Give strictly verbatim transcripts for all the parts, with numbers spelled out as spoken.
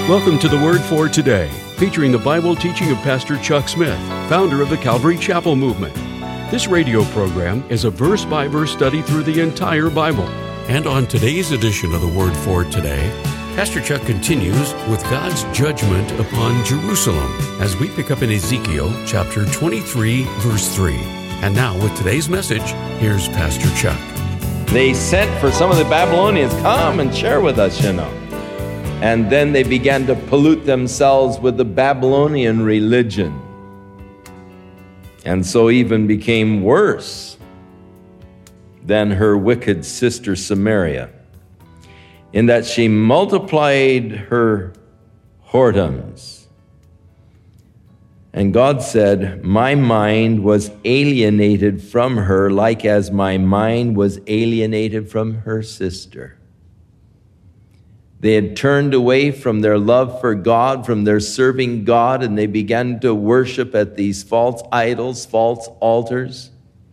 Welcome to the Word for Today, featuring the Bible teaching of Pastor Chuck Smith, founder of the Calvary Chapel Movement. This radio program is a verse-by-verse study through the entire Bible. And on today's edition of the Word for Today, Pastor Chuck continues with God's judgment upon Jerusalem as we pick up in Ezekiel chapter twenty-three, verse three. And now with today's message, here's Pastor Chuck. They sent for some of the Babylonians, come and share with us, you know. And then they began to pollute themselves with the Babylonian religion. And so even became worse than her wicked sister Samaria, in that she multiplied her whoredoms. And God said, my mind was alienated from her, like as my mind was alienated from her sister. They had turned away from their love for God, from their serving God, and they began to worship at these false idols, false altars.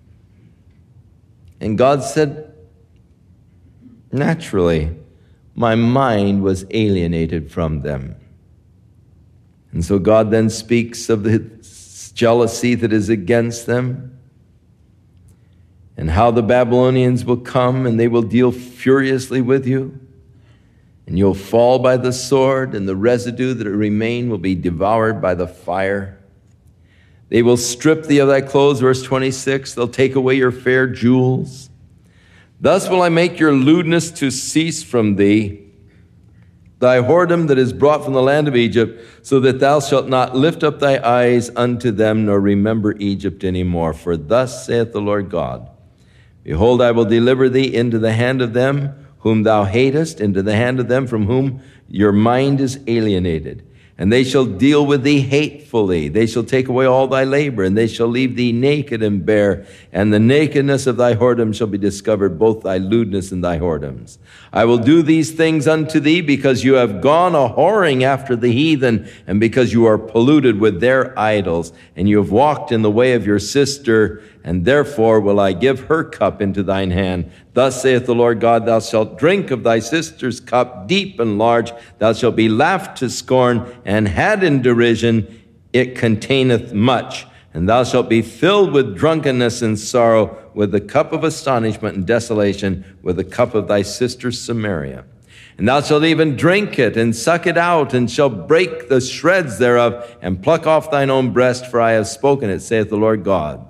And God said, naturally, my mind was alienated from them. And so God then speaks of the jealousy that is against them, and how the Babylonians will come and they will deal furiously with you. And you'll fall by the sword, and the residue that remain will be devoured by the fire. They will strip thee of thy clothes, verse twenty-six. They'll take away your fair jewels. Thus will I make your lewdness to cease from thee, thy whoredom that is brought from the land of Egypt, so that thou shalt not lift up thy eyes unto them, nor remember Egypt any more. For thus saith the Lord God, behold, I will deliver thee into the hand of them whom thou hatest, into the hand of them from whom your mind is alienated. And they shall deal with thee hatefully. They shall take away all thy labor, and they shall leave thee naked and bare. And the nakedness of thy whoredom shall be discovered, both thy lewdness and thy whoredoms. I will do these things unto thee, because you have gone a whoring after the heathen, and because you are polluted with their idols, and you have walked in the way of your sister, and therefore will I give her cup into thine hand. Thus saith the Lord God, thou shalt drink of thy sister's cup, deep and large. Thou shalt be laughed to scorn, and had in derision. It containeth much. And thou shalt be filled with drunkenness and sorrow, with the cup of astonishment and desolation, with the cup of thy sister Samaria. And thou shalt even drink it, and suck it out, and shall break the shreds thereof, and pluck off thine own breast, for I have spoken it, saith the Lord God.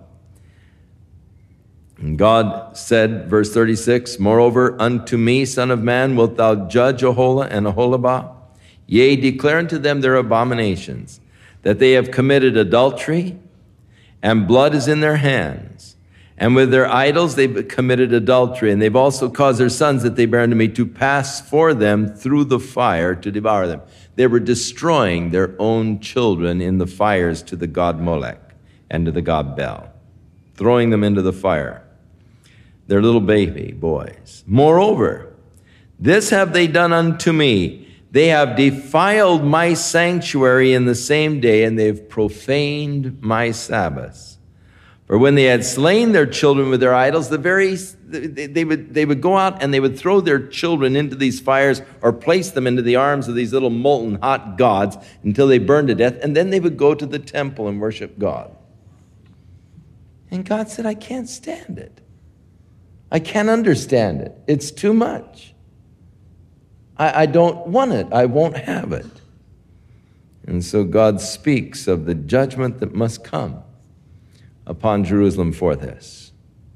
And God said, verse thirty-six, moreover, unto me, son of man, wilt thou judge Aholah and Aholibah? Yea, declare unto them their abominations, that they have committed adultery, and blood is in their hands. And with their idols they've committed adultery, and they've also caused their sons that they bear unto me to pass for them through the fire to devour them. They were destroying their own children in the fires to the god Molech and to the god Bel, throwing them into the fire. Their little baby boys. Moreover, this have they done unto me. They have defiled my sanctuary in the same day, and they've profaned my Sabbaths. For when they had slain their children with their idols, the very they, they would they would go out and they would throw their children into these fires, or place them into the arms of these little molten hot gods until they burned to death, and then they would go to the temple and worship God. And God said, I can't stand it. I can't understand it. It's too much. I, I don't want it. I won't have it. And so God speaks of the judgment that must come upon Jerusalem for this.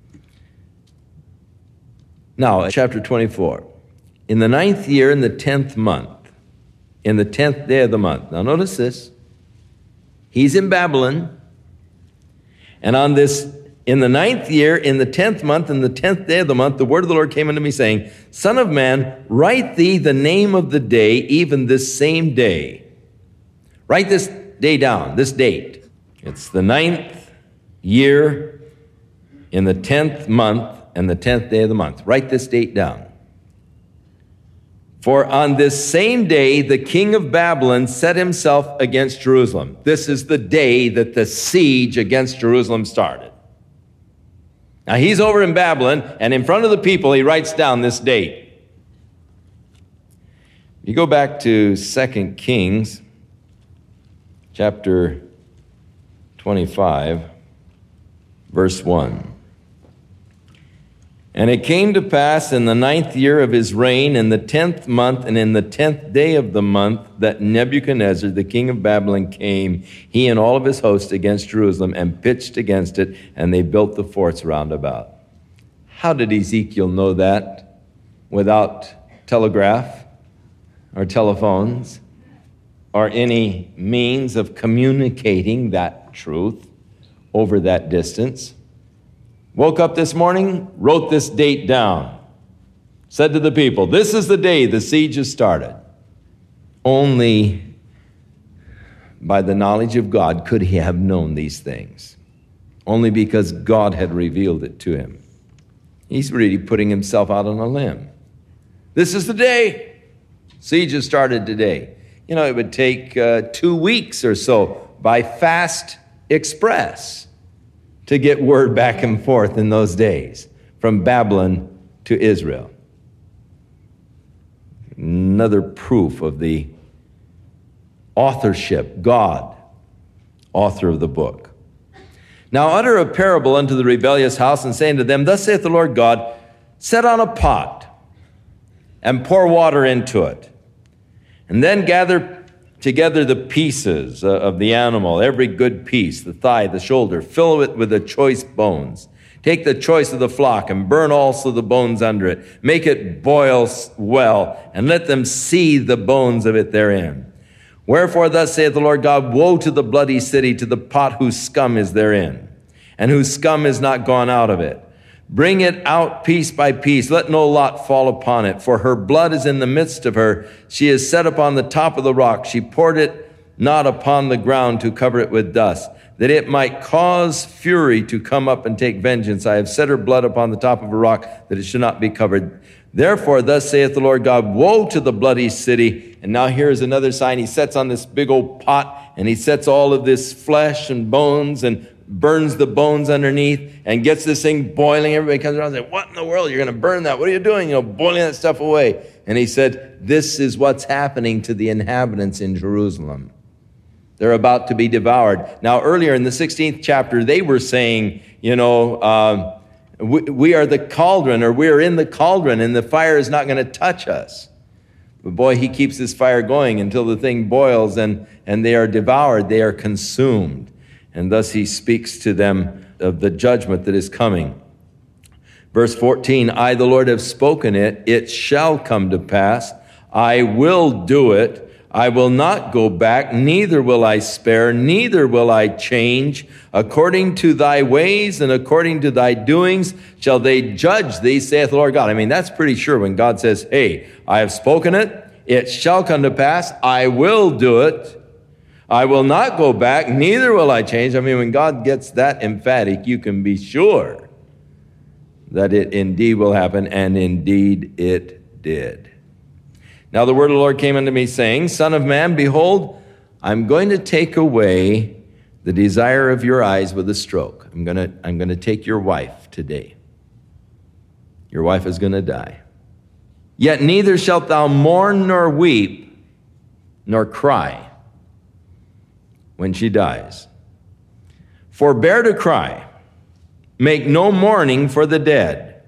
Now, chapter twenty-four. In the ninth year, in the tenth month, in the tenth day of the month. Now notice this. He's in Babylon. And on this, in the ninth year, in the tenth month, in the tenth day of the month, the word of the Lord came unto me, saying, Son of man, write thee the name of the day, even this same day. Write this day down, this date. It's the ninth year, in the tenth month, and the tenth day of the month. Write this date down. For on this same day, the king of Babylon set himself against Jerusalem. This is the day that the siege against Jerusalem started. Now, he's over in Babylon, and in front of the people, he writes down this date. You go back to Second Kings, chapter twenty-five, verse one. And it came to pass in the ninth year of his reign, in the tenth month, and in the tenth day of the month, that Nebuchadnezzar, the king of Babylon, came, he and all of his hosts, against Jerusalem, and pitched against it, and they built the forts round about. How did Ezekiel know that without telegraph or telephones or any means of communicating that truth over that distance? Woke up this morning, wrote this date down, said to the people, this is the day the siege has started. Only by the knowledge of God could he have known these things. Only because God had revealed it to him. He's really putting himself out on a limb. This is the day. Siege has started today. You know, it would take uh, two weeks or so by fast express to get word back and forth in those days from Babylon to Israel. Another proof of the authorship, God, author of the book. Now utter a parable unto the rebellious house, and say unto them, thus saith the Lord God, set on a pot and pour water into it, and then gather together the pieces of the animal, every good piece, the thigh, the shoulder, fill it with the choice bones. Take the choice of the flock and burn also the bones under it. Make it boil well, and let them see the bones of it therein. Wherefore thus saith the Lord God, woe to the bloody city, to the pot whose scum is therein, and whose scum is not gone out of it. Bring it out piece by piece. Let no lot fall upon it, for her blood is in the midst of her. She is set upon the top of the rock. She poured it not upon the ground to cover it with dust, that it might cause fury to come up and take vengeance. I have set her blood upon the top of a rock, that it should not be covered. Therefore, thus saith the Lord God, woe to the bloody city. And now here's another sign. He sets on this big old pot, and he sets all of this flesh and bones and burns the bones underneath and gets this thing boiling. Everybody comes around and says, what in the world? You're going to burn that. What are you doing? You know, boiling that stuff away. And he said, this is what's happening to the inhabitants in Jerusalem. They're about to be devoured. Now, earlier in the sixteenth chapter, they were saying, you know, uh, we, we are the cauldron, or we're in the cauldron, and the fire is not going to touch us. But boy, he keeps this fire going until the thing boils, and, and they are devoured. They are consumed. And thus he speaks to them of the judgment that is coming. Verse fourteen, I, the Lord, have spoken it. It shall come to pass. I will do it. I will not go back, neither will I spare, neither will I change. According to thy ways and according to thy doings shall they judge thee, saith the Lord God. I mean, that's pretty sure when God says, hey, I have spoken it. It shall come to pass. I will do it. I will not go back, neither will I change. I mean, when God gets that emphatic, you can be sure that it indeed will happen, and indeed it did. Now the word of the Lord came unto me, saying, Son of man, behold, I'm going to take away the desire of your eyes with a stroke. I'm going to, I'm going to take your wife today. Your wife is going to die. Yet neither shalt thou mourn nor weep nor cry when she dies. Forbear to cry. Make no mourning for the dead.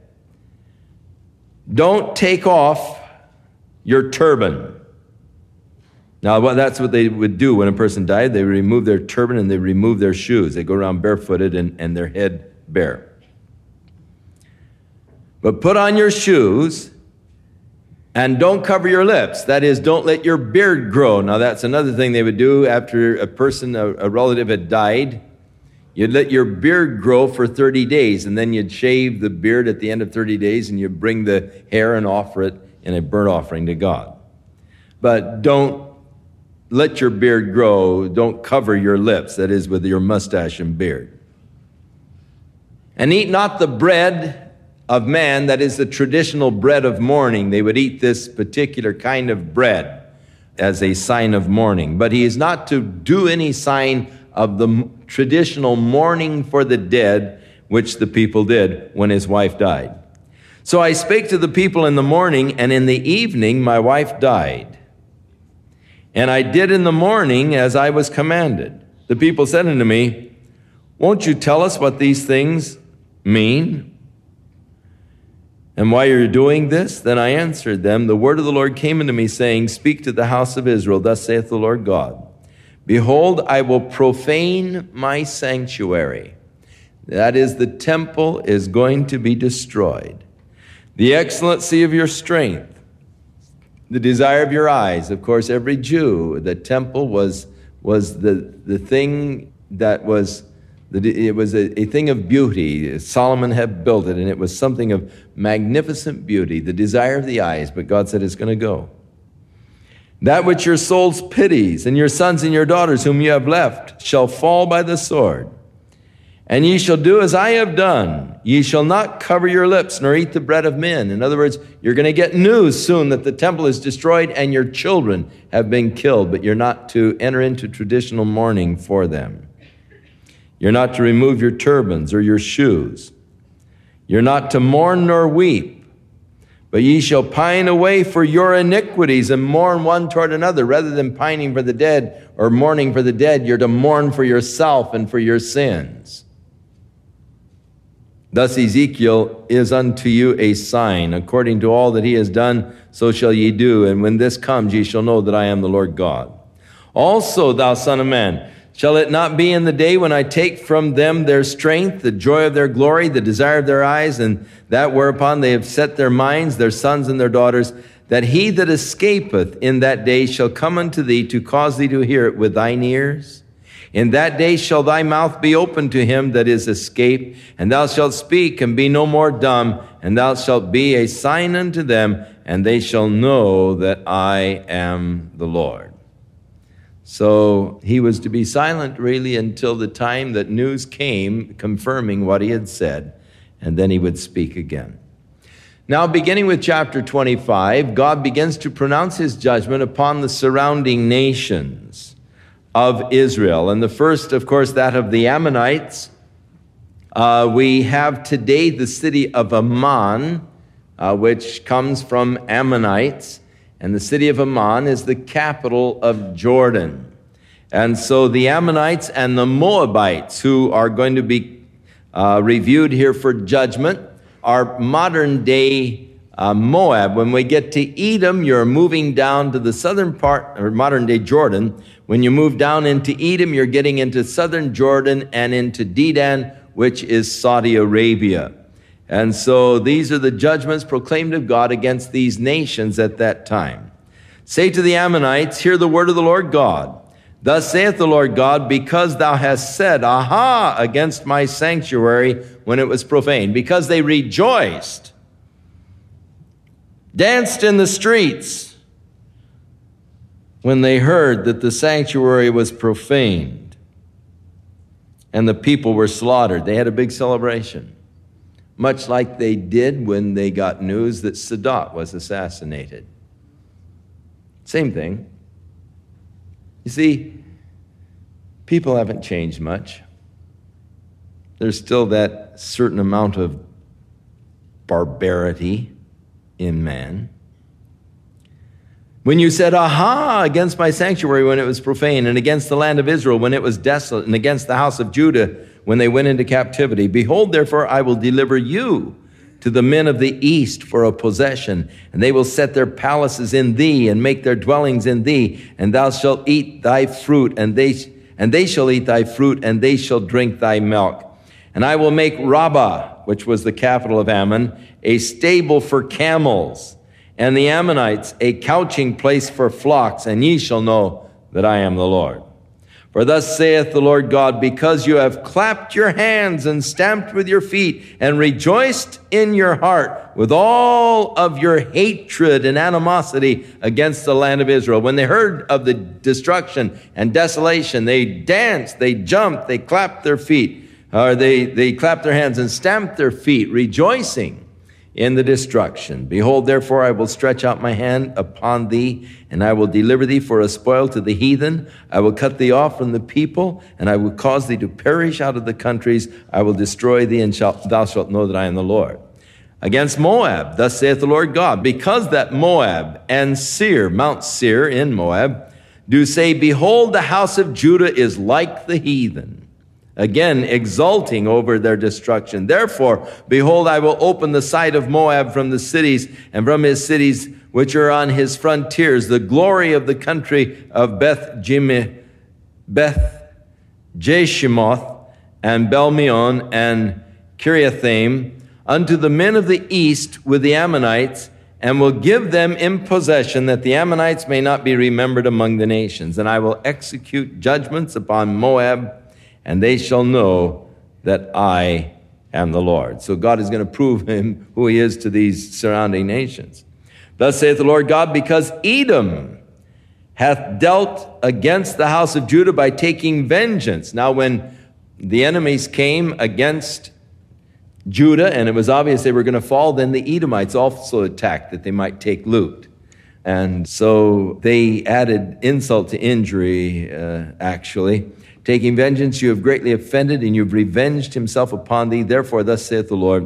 Don't take off your turban. Now, well, that's what they would do when a person died. They would remove their turban and they remove their shoes. They go around barefooted and, and their head bare. But put on your shoes and don't cover your lips. That is, don't let your beard grow. Now, that's another thing they would do after a person, a, a relative had died. You'd let your beard grow for thirty days, and then you'd shave the beard at the end of thirty days, and you'd bring the hair and offer it in a burnt offering to God. But don't let your beard grow. Don't cover your lips, that is, with your mustache and beard. And eat not the bread of man, that is the traditional bread of mourning. They would eat this particular kind of bread as a sign of mourning. But he is not to do any sign of the traditional mourning for the dead, which the people did when his wife died. So I spake to the people in the morning, and in the evening my wife died. And I did in the morning as I was commanded. The people said unto me, won't you tell us what these things mean? And why you're doing this? Then I answered them, the word of the Lord came unto me, saying, speak to the house of Israel, thus saith the Lord God. Behold, I will profane my sanctuary. That is, the temple is going to be destroyed. The excellency of your strength, the desire of your eyes. Of course, every Jew, the temple was, was the, the thing that was It was a, a thing of beauty. Solomon had built it, and it was something of magnificent beauty, the desire of the eyes, but God said it's going to go. That which your souls pities, and your sons and your daughters whom you have left, shall fall by the sword. And ye shall do as I have done. Ye shall not cover your lips, nor eat the bread of men. In other words, you're going to get news soon that the temple is destroyed and your children have been killed, but you're not to enter into traditional mourning for them. You're not to remove your turbans or your shoes. You're not to mourn nor weep, but ye shall pine away for your iniquities and mourn one toward another. Rather than pining for the dead or mourning for the dead, you're to mourn for yourself and for your sins. Thus Ezekiel is unto you a sign. According to all that he has done, so shall ye do. And when this comes, ye shall know that I am the Lord God. Also, thou son of man, shall it not be in the day when I take from them their strength, the joy of their glory, the desire of their eyes, and that whereupon they have set their minds, their sons and their daughters, that he that escapeth in that day shall come unto thee to cause thee to hear it with thine ears? In that day shall thy mouth be open to him that is escaped, and thou shalt speak and be no more dumb, and thou shalt be a sign unto them, and they shall know that I am the Lord. So he was to be silent really until the time that news came confirming what he had said, and then he would speak again. Now, beginning with chapter twenty-five, God begins to pronounce his judgment upon the surrounding nations of Israel. And the first, of course, that of the Ammonites. Uh, we have today the city of Ammon, uh, which comes from Ammonites. And the city of Ammon is the capital of Jordan. And so the Ammonites and the Moabites, who are going to be uh, reviewed here for judgment, are modern-day uh, Moab. When we get to Edom, you're moving down to the southern part, or modern-day Jordan. When you move down into Edom, you're getting into southern Jordan and into Dedan, which is Saudi Arabia. And so these are the judgments proclaimed of God against these nations at that time. Say to the Ammonites, hear the word of the Lord God. Thus saith the Lord God, because thou hast said, aha, against my sanctuary when it was profaned, because they rejoiced, danced in the streets when they heard that the sanctuary was profaned and the people were slaughtered. They had a big celebration, much like they did when they got news that Sadat was assassinated. Same thing. You see, people haven't changed much. There's still that certain amount of barbarity in man. When you said, aha, against my sanctuary when it was profane, and against the land of Israel when it was desolate, and against the house of Judah when they went into captivity, behold, therefore, I will deliver you to the men of the east for a possession, and they will set their palaces in thee and make their dwellings in thee, and thou shalt eat thy fruit, and they and they shall eat thy fruit, and they shall drink thy milk. And I will make Rabbah, which was the capital of Ammon, a stable for camels, and the Ammonites a couching place for flocks, and ye shall know that I am the Lord. For thus saith the Lord God, because you have clapped your hands and stamped with your feet and rejoiced in your heart with all of your hatred and animosity against the land of Israel. When they heard of the destruction and desolation, they danced, they jumped, they clapped their feet, or they, they clapped their hands and stamped their feet, rejoicing in the destruction. Behold, therefore, I will stretch out my hand upon thee, and I will deliver thee for a spoil to the heathen. I will cut thee off from the people, and I will cause thee to perish out of the countries. I will destroy thee, and shall, thou shalt know that I am the Lord. Against Moab, thus saith the Lord God, because that Moab and Seir, Mount Seir in Moab, do say, behold, the house of Judah is like the heathen, again exulting over their destruction. Therefore, behold, I will open the sight of Moab from the cities, and from his cities which are on his frontiers, the glory of the country of Beth Jimeh, Beth Jeshimoth, and Belmeon, and Kiriathaim, unto the men of the east with the Ammonites, and will give them in possession, that the Ammonites may not be remembered among the nations. And I will execute judgments upon Moab, and they shall know that I am the Lord. So God is going to prove him who he is to these surrounding nations. Thus saith the Lord God, because Edom hath dealt against the house of Judah by taking vengeance. Now when the enemies came against Judah, and it was obvious they were going to fall, then the Edomites also attacked that they might take loot. And so they added insult to injury, uh, actually. Taking vengeance, you have greatly offended, and you've revenged himself upon thee. Therefore, thus saith the Lord,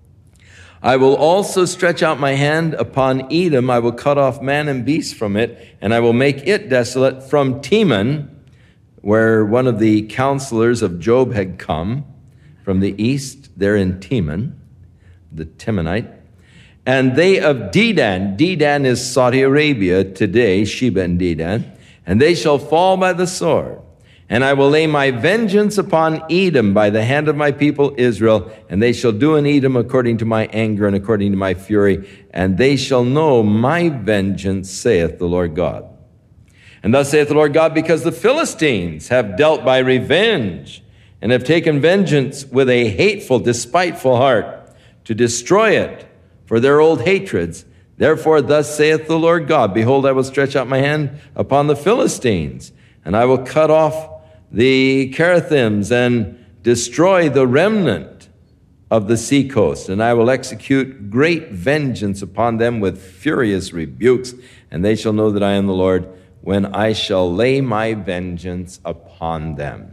I will also stretch out my hand upon Edom. I will cut off man and beast from it, and I will make it desolate from Teman, where one of the counselors of Job had come from the east, there in Teman, the Temanite, and they of Dedan. Dedan is Saudi Arabia today, Sheba and Dedan, and they shall fall by the sword. And I will lay my vengeance upon Edom by the hand of my people Israel, and they shall do in Edom according to my anger and according to my fury, and they shall know my vengeance, saith the Lord God. And thus saith the Lord God, because the Philistines have dealt by revenge, and have taken vengeance with a hateful, despiteful heart, to destroy it for their old hatreds. Therefore, thus saith the Lord God, behold, I will stretch out my hand upon the Philistines, and I will cut off the Cherethims, and destroy the remnant of the seacoast, and I will execute great vengeance upon them with furious rebukes, and they shall know that I am the Lord, when I shall lay my vengeance upon them.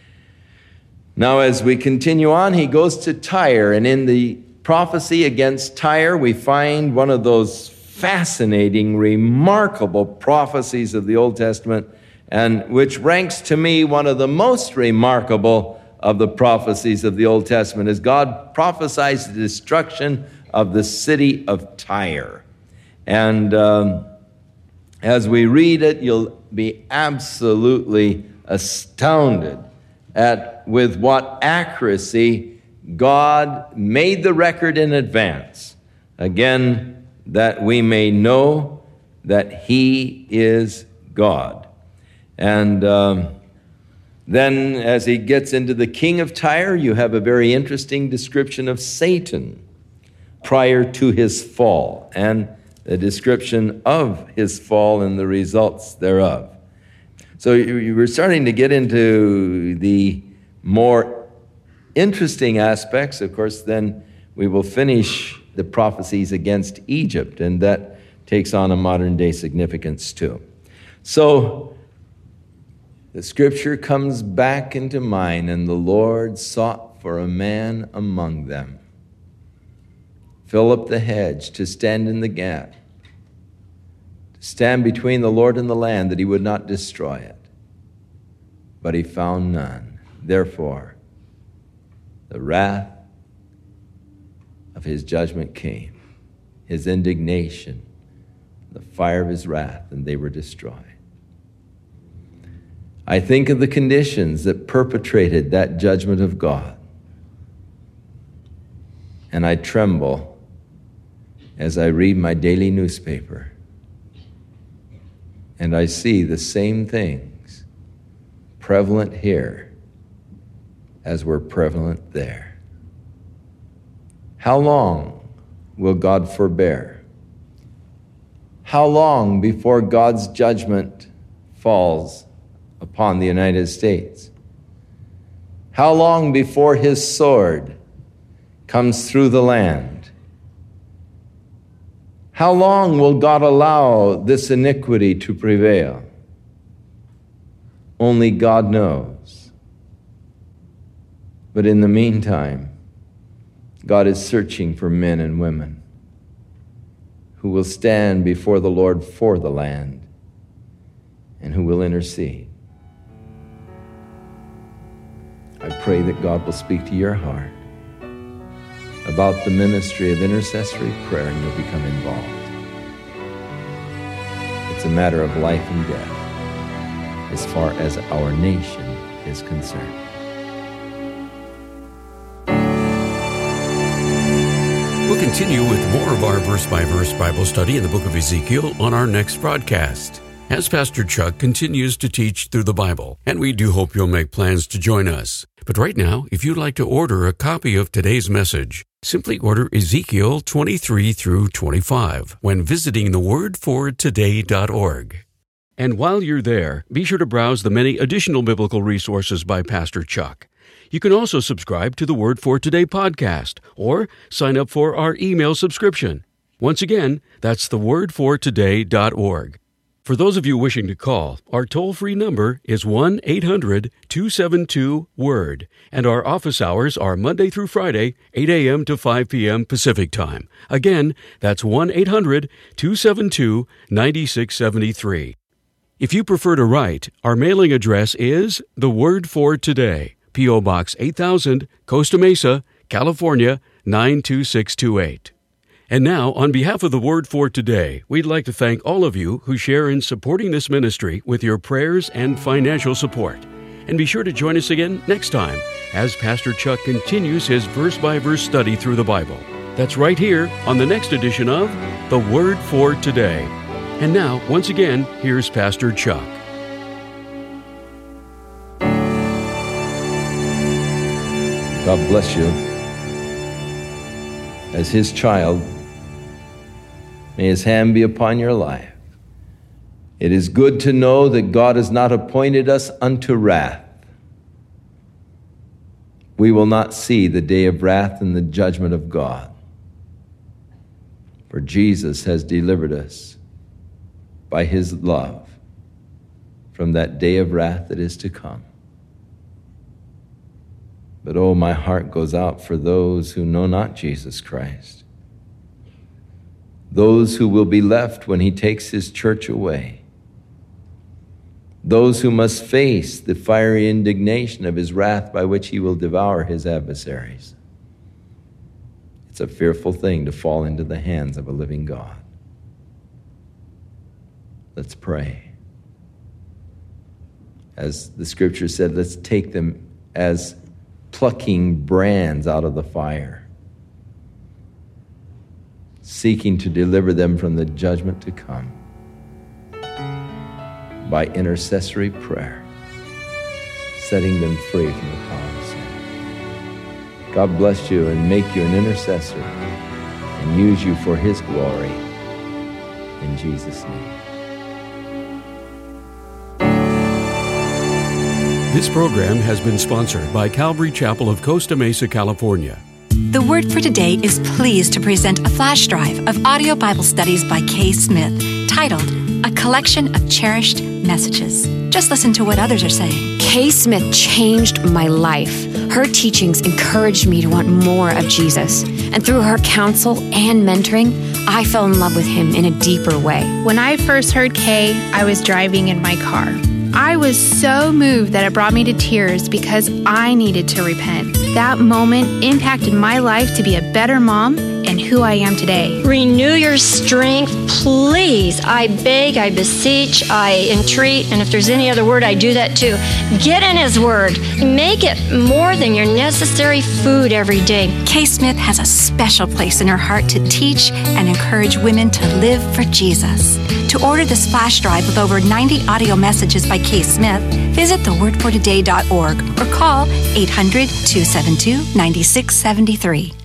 Now, as we continue on, he goes to Tyre, and in the prophecy against Tyre, we find one of those fascinating, remarkable prophecies of the Old Testament, and which ranks to me one of the most remarkable of the prophecies of the Old Testament, as God prophesies the destruction of the city of Tyre. And um, as we read it, you'll be absolutely astounded at with what accuracy God made the record in advance. Again, that we may know that he is God. And um, then as he gets into the king of Tyre, you have a very interesting description of Satan prior to his fall, and the description of his fall and the results thereof. So you were starting to get into the more interesting aspects. Of course, then we will finish the prophecies against Egypt, and that takes on a modern-day significance too. So the scripture comes back into mind, and the Lord sought for a man among them, Philip the hedge, to stand in the gap, to stand between the Lord and the land, that he would not destroy it. But he found none. Therefore, the wrath of his judgment came, his indignation, the fire of his wrath, and they were destroyed. I think of the conditions that perpetrated that judgment of God, and I tremble as I read my daily newspaper, and I see the same things prevalent here as were prevalent there. How long will God forbear? How long before God's judgment falls upon the United States? How long before his sword comes through the land? How long will God allow this iniquity to prevail? Only God knows. But in the meantime, God is searching for men and women who will stand before the Lord for the land and who will intercede. I pray that God will speak to your heart about the ministry of intercessory prayer, and you'll become involved. It's a matter of life and death as far as our nation is concerned. We'll continue with more of our verse-by-verse Bible study in the book of Ezekiel on our next broadcast, as Pastor Chuck continues to teach through the Bible, and we do hope you'll make plans to join us. But right now, if you'd like to order a copy of today's message, simply order Ezekiel twenty-three through twenty-five when visiting the word for today dot org. And while you're there, be sure to browse the many additional biblical resources by Pastor Chuck. You can also subscribe to the Word for Today podcast or sign up for our email subscription. Once again, that's the word for today dot org. For those of you wishing to call, our toll-free number is one eight hundred two seven two word, and our office hours are Monday through Friday, eight a.m. to five p.m. Pacific Time. Again, that's one eight hundred two seven two nine six seven three. If you prefer to write, our mailing address is The Word for Today, P O. Box eight thousand, Costa Mesa, California, nine two six two eight. And now, on behalf of the Word for Today, we'd like to thank all of you who share in supporting this ministry with your prayers and financial support. And be sure to join us again next time as Pastor Chuck continues his verse-by-verse study through the Bible. That's right here on the next edition of The Word for Today. And now, once again, here's Pastor Chuck. God bless you. As His child, may His hand be upon your life. It is good to know that God has not appointed us unto wrath. We will not see the day of wrath and the judgment of God. For Jesus has delivered us by His love from that day of wrath that is to come. But oh, my heart goes out for those who know not Jesus Christ, those who will be left when He takes His church away, those who must face the fiery indignation of His wrath by which He will devour His adversaries. It's a fearful thing to fall into the hands of a living God. Let's pray. As the scripture said, let's take them as plucking brands out of the fire, seeking to deliver them from the judgment to come by intercessory prayer, setting them free from the power of sin. God bless you and make you an intercessor and use you for His glory. In Jesus' name. This program has been sponsored by Calvary Chapel of Costa Mesa, California. The Word for Today is pleased to present a flash drive of audio Bible studies by Kay Smith, titled, A Collection of Cherished Messages. Just listen to what others are saying. Kay Smith changed my life. Her teachings encouraged me to want more of Jesus. And through her counsel and mentoring, I fell in love with Him in a deeper way. When I first heard Kay, I was driving in my car. I was so moved that it brought me to tears because I needed to repent. That moment impacted my life to be a better mom and who I am today. Renew your strength, please. I beg, I beseech, I entreat, and if there's any other word, I do that too. Get in His Word. Make it more than your necessary food every day. Kay Smith has a special place in her heart to teach and encourage women to live for Jesus. To order this flash drive with over ninety audio messages by Kay Smith, visit the word for today dot org or call eight hundred two seven two nine six seven three.